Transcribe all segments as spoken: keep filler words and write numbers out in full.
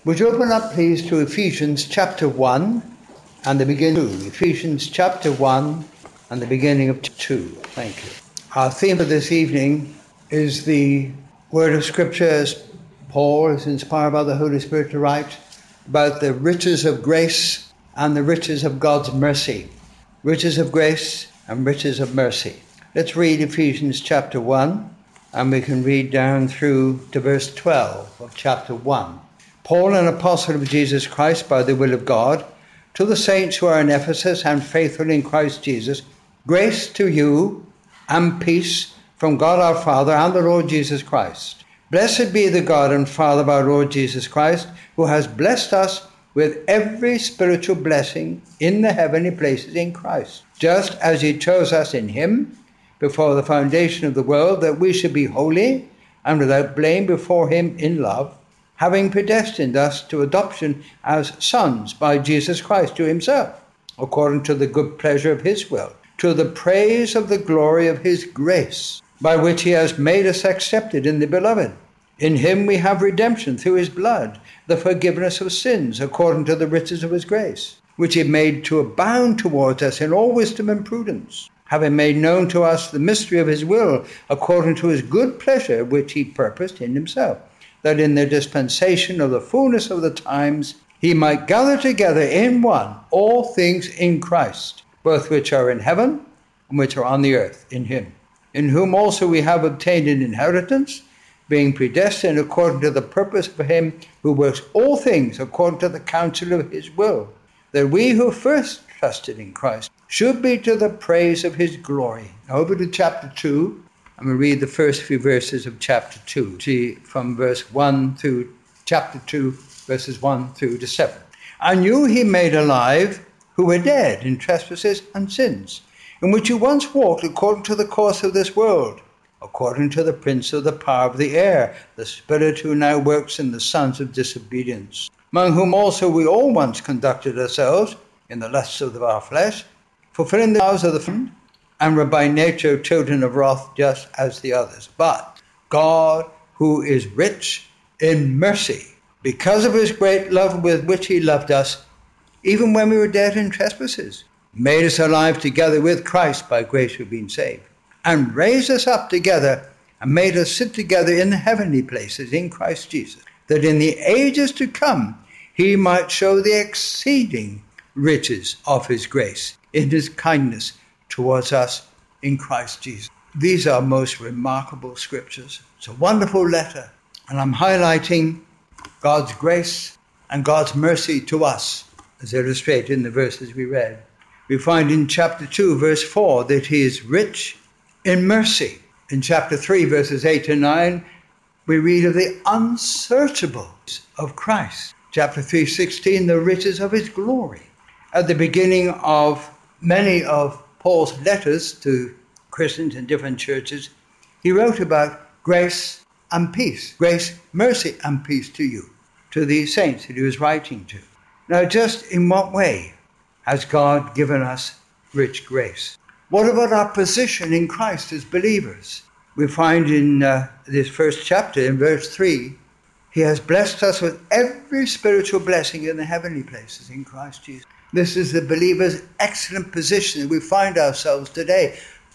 Would you open up, please, to Ephesians chapter one and the beginning of two. Ephesians chapter one and the beginning of two. Thank you. Our theme for this evening is the word of Scripture as Paul is inspired by the Holy Spirit to write about the riches of grace and the riches of God's mercy. Riches of grace and riches of mercy. Let's read Ephesians chapter one, and we can read down through to verse twelve of chapter one. Paul, an apostle of Jesus Christ by the will of God, to the saints who are in Ephesus and faithful in Christ Jesus, grace to you and peace from God our Father and the Lord Jesus Christ. Blessed be the God and Father of our Lord Jesus Christ, who has blessed us with every spiritual blessing in the heavenly places in Christ, just as he chose us in him before the foundation of the world, that we should be holy and without blame before him in love, having predestined us to adoption as sons by Jesus Christ to himself, according to the good pleasure of his will, to the praise of the glory of his grace, by which he has made us accepted in the beloved. In him we have redemption through his blood, the forgiveness of sins, according to the riches of his grace, which he made to abound towards us in all wisdom and prudence, having made known to us the mystery of his will, according to his good pleasure, which he purposed in himself, that in the dispensation of the fullness of the times he might gather together in one all things in Christ, both which are in heaven and which are on the earth, in him, in whom also we have obtained an inheritance, being predestined according to the purpose of him who works all things according to the counsel of his will, that we who first trusted in Christ should be to the praise of his glory. Now over to chapter two. I'm going to read the first few verses of chapter two. See, from verse one through chapter two, verses one through to seven. And you he made alive who were dead in trespasses and sins, in which you once walked according to the course of this world, according to the prince of the power of the air, the spirit who now works in the sons of disobedience, among whom also we all once conducted ourselves in the lusts of our flesh, fulfilling the vows of the flesh, and were by nature children of wrath just as the others. But God, who is rich in mercy, because of his great love with which he loved us, even when we were dead in trespasses, made us alive together with Christ. By grace we've been saved, and raised us up together and made us sit together in the heavenly places in Christ Jesus, that in the ages to come he might show the exceeding riches of his grace in his kindness towards us in Christ Jesus. These are most remarkable scriptures. It's a wonderful letter, and I'm highlighting God's grace and God's mercy to us, as illustrated in the verses we read. We find in chapter two, verse four, that he is rich in mercy. In chapter three, verses eight to nine, we read of the unsearchables of Christ. Chapter three, sixteen, the riches of his glory. At the beginning of many of Paul's letters to Christians in different churches, he wrote about grace and peace. Grace, mercy, and peace to you, to these saints that he was writing to. Now, just in what way has God given us rich grace? What about our position in Christ as believers? We find in uh, this first chapter, in verse three, he has blessed us with every spiritual blessing in the heavenly places in Christ Jesus. This is the believer's excellent position that we find ourselves today,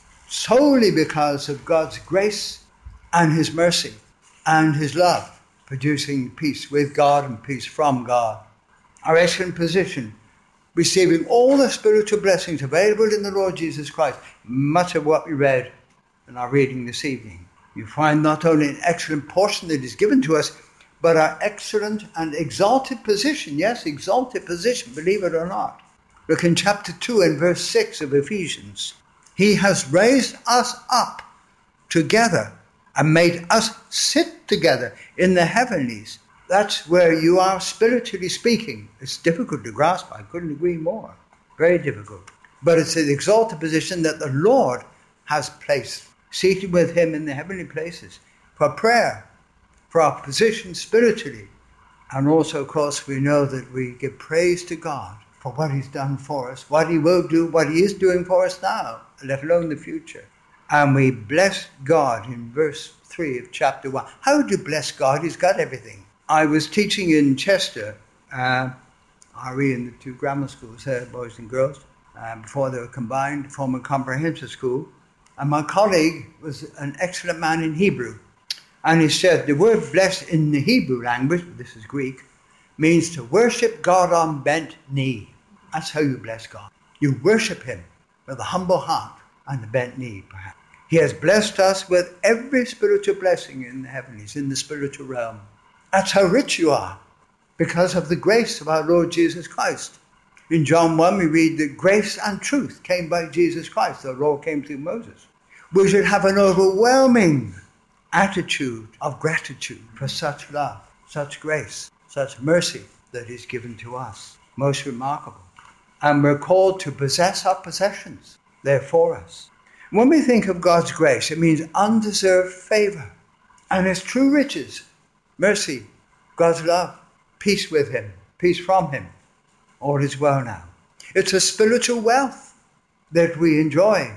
solely because of God's grace and his mercy and his love, producing peace with God and peace from God. Our excellent position, receiving all the spiritual blessings available in the Lord Jesus Christ, much of what we read in our reading this evening. You find not only an excellent portion that is given to us, but our excellent and exalted position. Yes, exalted position, believe it or not. Look in chapter two and verse six of Ephesians. He has raised us up together and made us sit together in the heavenlies. That's where you are spiritually speaking. It's difficult to grasp. I couldn't agree more. Very difficult. But it's an exalted position that the Lord has placed, seated with him in the heavenly places for prayer, for our position spiritually. And also, of course, we know that we give praise to God for what he's done for us, what he will do, what he is doing for us now, let alone the future. And we bless God in verse three of chapter one. How do you bless God? He's got everything. I was teaching in Chester, uh, R E in the two grammar schools there, boys and girls, uh, before they were combined to form a comprehensive school. And my colleague was an excellent man in Hebrew. And he said the word blessed in the Hebrew language, this is Greek, means to worship God on bent knee. That's how you bless God. You worship him with a humble heart and a bent knee, perhaps. He has blessed us with every spiritual blessing in the heavenlies, in the spiritual realm. That's how rich you are, because of the grace of our Lord Jesus Christ. In John one, we read that grace and truth came by Jesus Christ. The law came through Moses. We should have an overwhelming attitude of gratitude for such love, such grace, such mercy that is given to us. Most remarkable. And we're called to possess our possessions. They're for us. When we think of God's grace, it means undeserved favor. And it's true riches, mercy, God's love, peace with him, peace from him. All is well now. It's a spiritual wealth that we enjoy.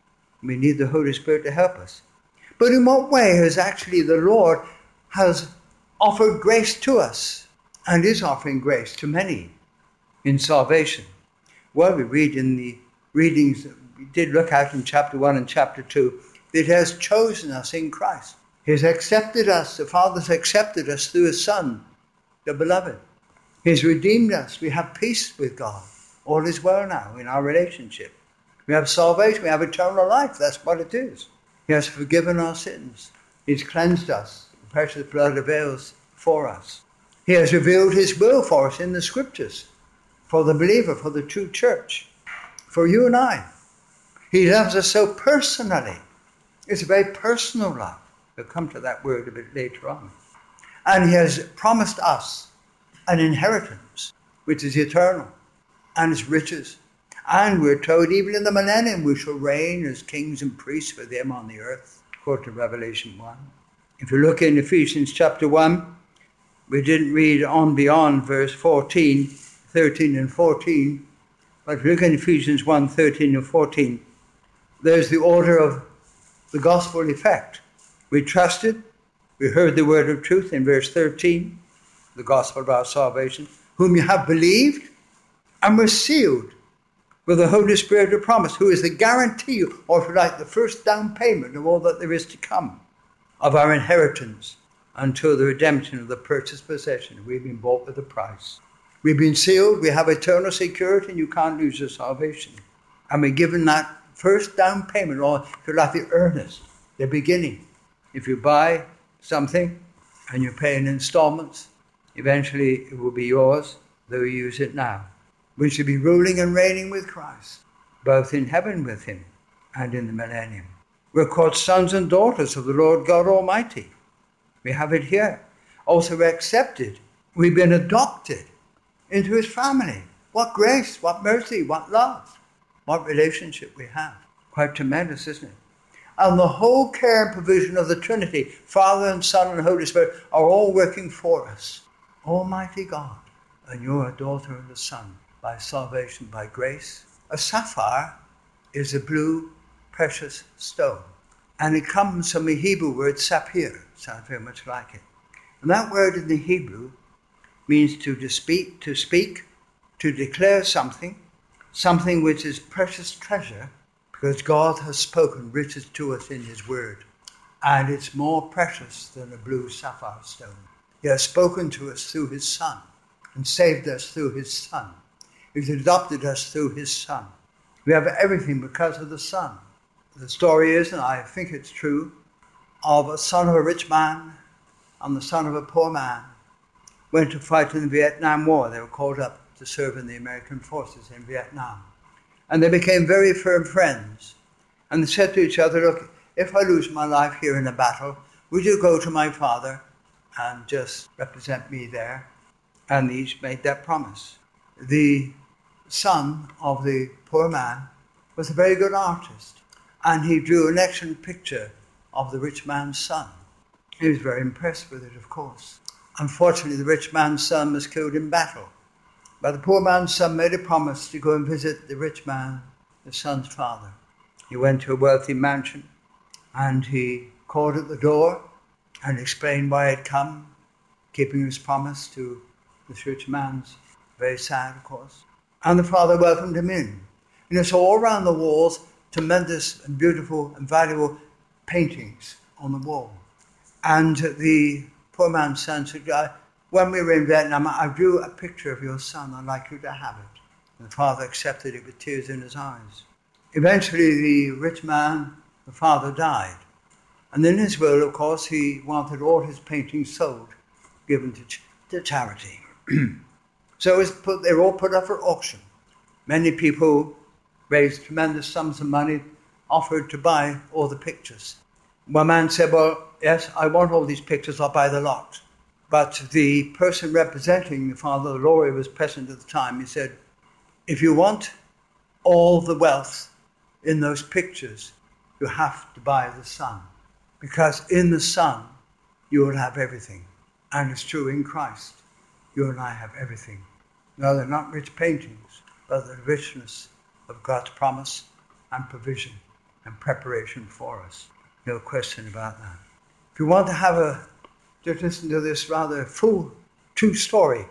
We need the Holy Spirit to help us. But in what way has actually the Lord has offered grace to us and is offering grace to many in salvation? Well, we read in the readings that we did look at in chapter one and chapter two, that he has chosen us in Christ. He has accepted us. The Father has accepted us through his Son, the Beloved. He has redeemed us. We have peace with God. All is well now in our relationship. We have salvation. We have eternal life. That's what it is. He has forgiven our sins. He's cleansed us. The precious blood avails for us. He has revealed his will for us in the scriptures, for the believer, for the true church, for you and I. He loves us so personally. It's a very personal love. We'll come to that word a bit later on. And he has promised us an inheritance, which is eternal, and its riches. And we're told even in the millennium we shall reign as kings and priests with him on the earth, according to Revelation one. If you look in Ephesians chapter one, we didn't read on beyond verse fourteen, thirteen and fourteen, but if you look in Ephesians one, thirteen and fourteen, there's the order of the gospel effect. We trusted, we heard the word of truth in verse thirteen, the gospel of our salvation, whom you have believed and were sealed with the Holy Spirit of promise, who is the guarantee, or if you like, the first down payment of all that there is to come, of our inheritance until the redemption of the purchased possession. We've been bought with a price. We've been sealed, we have eternal security, and you can't lose your salvation. And we're given that first down payment, or if you like, the earnest, the beginning. If you buy something and you pay in installments, eventually it will be yours, though you use it now. We should be ruling and reigning with Christ, both in heaven with him and in the millennium. We're called sons and daughters of the Lord God Almighty. We have it here. Also we're accepted. We've been adopted into his family. What grace, what mercy, what love, what relationship we have. Quite tremendous, isn't it? And the whole care and provision of the Trinity, Father and Son and Holy Spirit, are all working for us. Almighty God, and you're a daughter and a son by salvation, by grace. A sapphire is a blue, precious stone. And it comes from the Hebrew word sapphire. Sounds very much like it. And that word in the Hebrew means to, to speak, to speak, to declare something, something which is precious treasure, because God has spoken riches to us in his word. And it's more precious than a blue sapphire stone. He has spoken to us through his Son and saved us through his Son. He's adopted us through his Son. We have everything because of the Son. The story is, and I think it's true, of a son of a rich man and the son of a poor man went to fight in the Vietnam War. They were called up to serve in the American forces in Vietnam. And they became very firm friends. And they said to each other, look, if I lose my life here in a battle, would you go to my father and just represent me there? And they each made that promise. The son of the poor man was a very good artist, and he drew an excellent picture of the rich man's son. He was very impressed with it, of course. Unfortunately, the rich man's son was killed in battle, but the poor man's son made a promise to go and visit the rich man, the son's father. He went to a wealthy mansion, and he called at the door and explained why he had come, keeping his promise to this rich man's, very sad, of course. And the father welcomed him in. You know, so all around the walls, tremendous and beautiful and valuable paintings on the wall. And the poor man's son said, when we were in Vietnam, I drew a picture of your son. I'd like you to have it. And the father accepted it with tears in his eyes. Eventually, the rich man, the father, died. And in his will, of course, he wanted all his paintings sold, given to, ch- to charity. So it was put, they were all put up for auction. Many people raised tremendous sums of money, offered to buy all the pictures. One man said, well, yes, I want all these pictures, I'll buy the lot. But the person representing the father, the lawyer, was present at the time. He said, if you want all the wealth in those pictures, you have to buy the son. Because in the son, you will have everything. And it's true in Christ. You and I have everything. No, they're not rich paintings, but the richness of God's promise and provision and preparation for us. No question about that. If you want to have a, just listen to this rather full, true story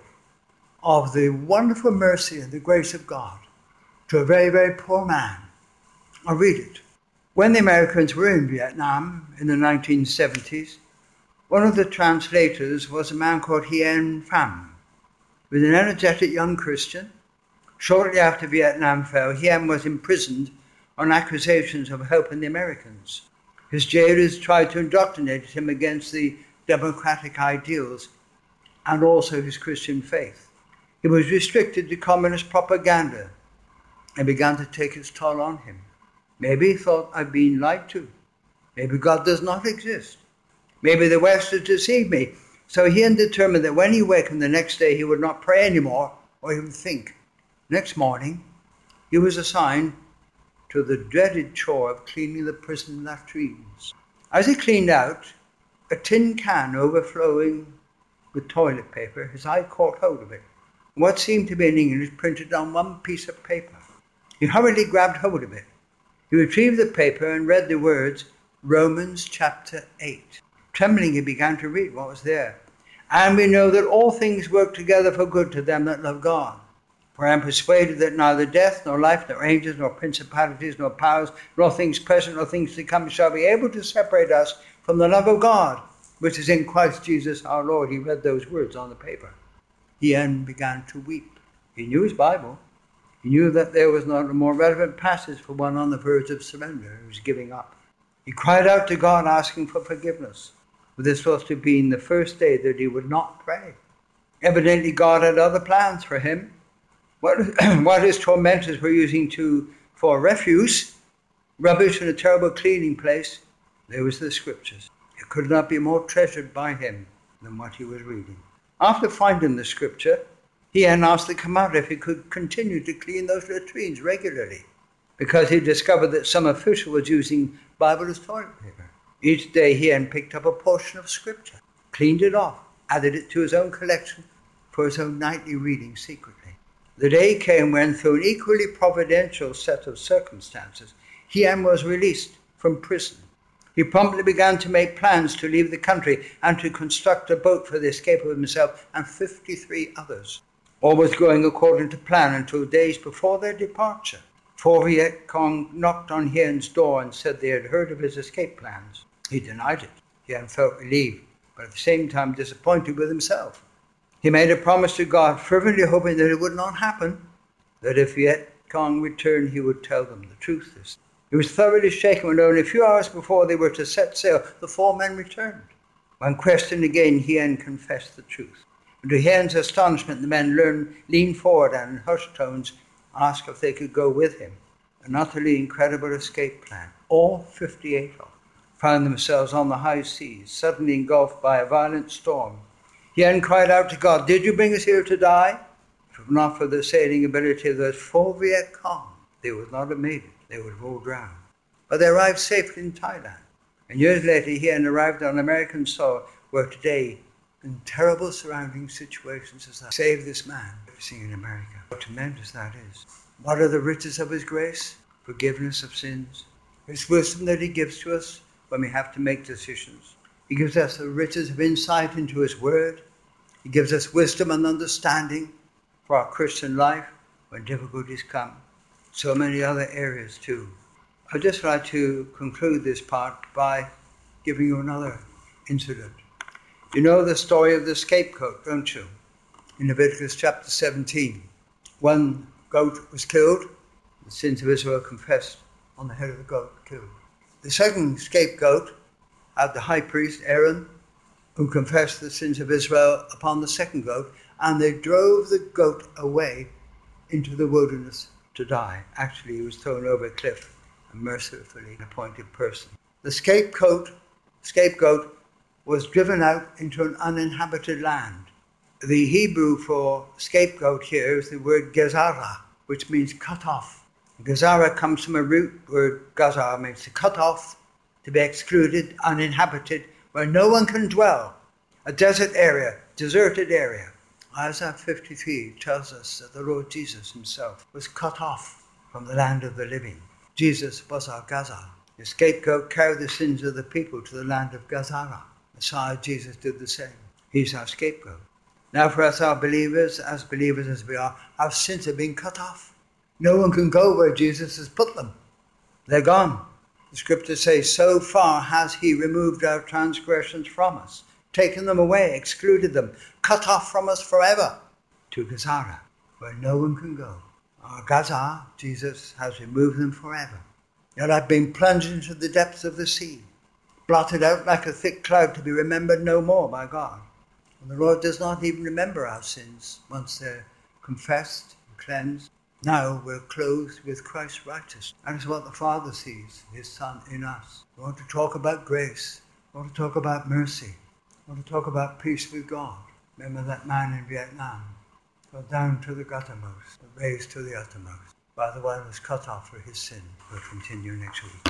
of the wonderful mercy and the grace of God to a very, very poor man, I'll read it. When the Americans were in Vietnam in the nineteen seventies, one of the translators was a man called Hien Pham. He was an energetic young Christian. Shortly after Vietnam fell, Hien was imprisoned on accusations of helping the Americans. His jailers tried to indoctrinate him against the democratic ideals and also his Christian faith. He was restricted to communist propaganda and began to take its toll on him. Maybe he thought, I've been lied to. Maybe God does not exist. Maybe the West has deceived me. So he had determined that when he wakened the next day, he would not pray anymore, or he would think. Next morning, he was assigned to the dreaded chore of cleaning the prison latrines. As he cleaned out a tin can overflowing with toilet paper, his eye caught hold of it. What seemed to be in English printed on one piece of paper. He hurriedly grabbed hold of it. He retrieved the paper and read the words, Romans chapter eight. Trembling, he began to read what was there. And we know that all things work together for good to them that love God. For I am persuaded that neither death, nor life, nor angels, nor principalities, nor powers, nor things present, nor things to come shall be able to separate us from the love of God, which is in Christ Jesus our Lord. He read those words on the paper. He then began to weep. He knew his Bible. He knew that there was not a more relevant passage for one on the verge of surrender who was giving up. He cried out to God asking for forgiveness. But this was to have been the first day that he would not pray. Evidently God had other plans for him. What, what his tormentors were using to for refuse, rubbish in a terrible cleaning place, there was the scriptures. It could not be more treasured by him than what he was reading. After finding the scripture, he then asked the commander if he could continue to clean those latrines regularly, because he discovered that some official was using Bible as toilet paper. Each day he then picked up a portion of scripture, cleaned it off, added it to his own collection for his own nightly reading secretly. The day came when, through an equally providential set of circumstances, he then was released from prison. He promptly began to make plans to leave the country and to construct a boat for the escape of himself and fifty-three others. All was going according to plan until days before their departure. Four Viet Cong knocked on Hien's door and said they had heard of his escape plans. He denied it. Hien felt relieved, but at the same time disappointed with himself. He made a promise to God, fervently hoping that it would not happen, that if Viet Cong returned, he would tell them the truth. He was thoroughly shaken when only a few hours before they were to set sail, the four men returned. When questioned again, Hien confessed the truth. And to Hien's astonishment, the men learned, leaned forward and in hushed tones asked if they could go with him. An utterly incredible escape plan. All fifty-eight of them found themselves on the high seas, suddenly engulfed by a violent storm. Hien cried out to God, "Did you bring us here to die? If it were not for the sailing ability of those four Viet Cong, they would not have made it. They would have all drowned." But they arrived safely in Thailand. And years later, Hien arrived on American soil, where today, in terrible surrounding situations as that, saved this man living in America. How tremendous that is. What are the riches of his grace? Forgiveness of sins. His wisdom that he gives to us when we have to make decisions. He gives us the riches of insight into his word. He gives us wisdom and understanding for our Christian life when difficulties come. So many other areas too. I'd just like to conclude this part by giving you another incident. You know the story of the scapegoat, don't you? In Leviticus chapter seventeen. One goat was killed. The sins of Israel confessed on the head of the goat killed. The second scapegoat had the high priest Aaron, who confessed the sins of Israel upon the second goat, and they drove the goat away into the wilderness to die. Actually, he was thrown over a cliff, a mercifully appointed person. The scapegoat, scapegoat was driven out into an uninhabited land. The Hebrew for scapegoat here is the word gezara, which means cut off. Gezara comes from a root word, gazar means to cut off, to be excluded, uninhabited, where no one can dwell. A desert area, deserted area. Isaiah fifty-three tells us that the Lord Jesus himself was cut off from the land of the living. Jesus was our Gazar. The scapegoat carried the sins of the people to the land of Gazara. Messiah Jesus did the same. He's our scapegoat. Now for us, our believers, as believers as we are, our sins have been cut off. No one can go where Jesus has put them. They're gone. The scriptures say, so far has he removed our transgressions from us, taken them away, excluded them, cut off from us forever, to Gazara, where no one can go. Our Gazar, Jesus, has removed them forever. Yet I've been plunged into the depths of the sea, blotted out like a thick cloud to be remembered no more by God. And the Lord does not even remember our sins once they're confessed and cleansed. Now we're clothed with Christ's righteousness. That is what the Father sees, his Son in us. We want to talk about grace. We want to talk about mercy. We want to talk about peace with God. Remember that man in Vietnam? Go down to the guttermost, but raised to the uttermost. By the one who was cut off for his sin. We'll continue next week.